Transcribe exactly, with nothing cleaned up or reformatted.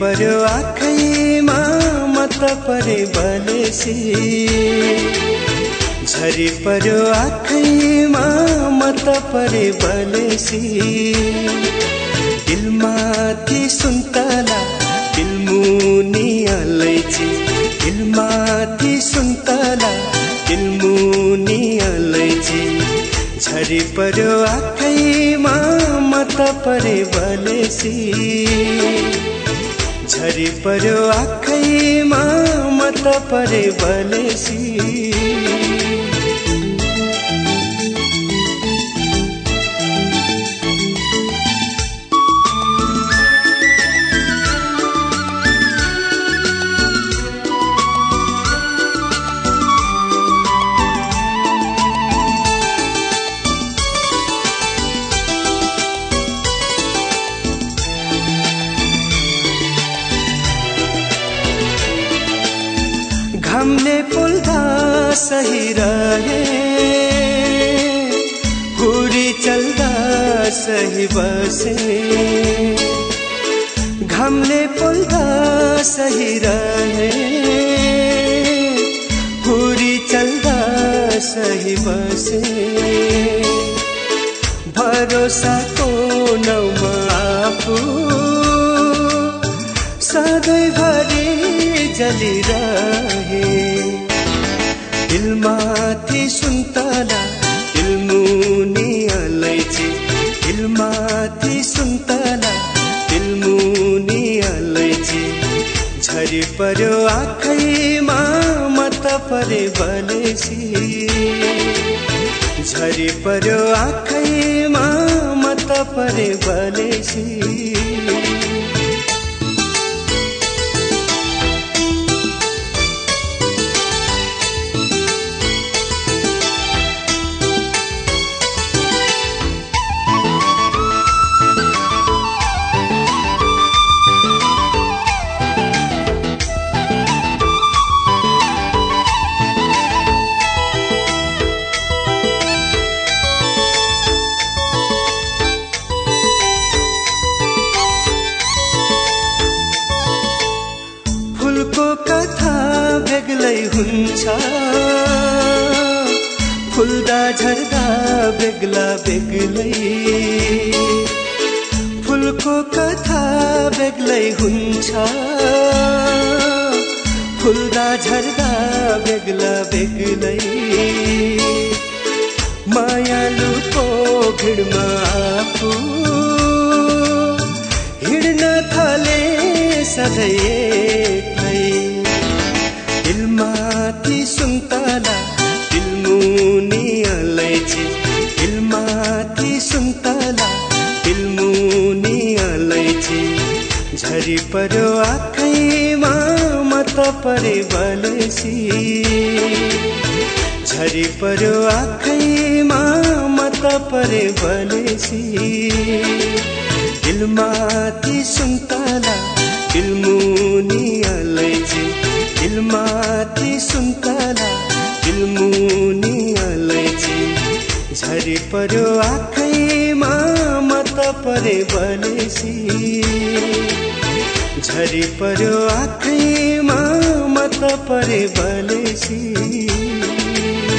पर्यो आँखैमा म त परे बलेसी झरी पर्यो आँखैमा म त परे बलेसी दिलमाथि सुन्तला दिलमुनि अलैची दिलमाथि सुन्तला दिलमुनि अलैची झरी पर्यो आँखैमा म त परे बलेसी झरी पर्यो आँखैमा म त परे बलेसी घामले पोल्दा सही रहे हुरी चल्दा सही बसे घामले पोल्दा सही रहे हुरी चल्दा सही बसे भरोसाको नाउँमा आफू सधैँभरि जलिरहे दिलमाथि सुन्तला दिलमुनि अलैची दिलमाथि सुन्तला दिलमुनि अलैची झरी पर्यो आँखैमा म त परे बलेसी झरी पर्यो आँखैमा म त परे बलेसी फुलको कथा बेग्लै हुन्छ फुल्दा झर्दा बेग्ला बेग्लै फुलको कथा बेग्लै हुन्छ फुल्दा झर्दा बेग्ला बेग्लै मायालुको भिडमा आफू हिँड्न थाले सधैँ एक्लै दिलमाथि सुन्तला दिलमुनि अलैची दिलमाथि सुन्तला दिलमुनि अलैची झरी पर्यो आँखैमा म त परे बलेसी झरी पर्यो आँखैमा म त परे बलेसी दिलमाथि सुन्तला दिलमुनि अलैची दिलमाथि सुन्तला दिलमुनि अलैची झरी पर्यो आँखैमा म त परे बलेसी झरी पर्यो आँखैमा म त परे बलेसी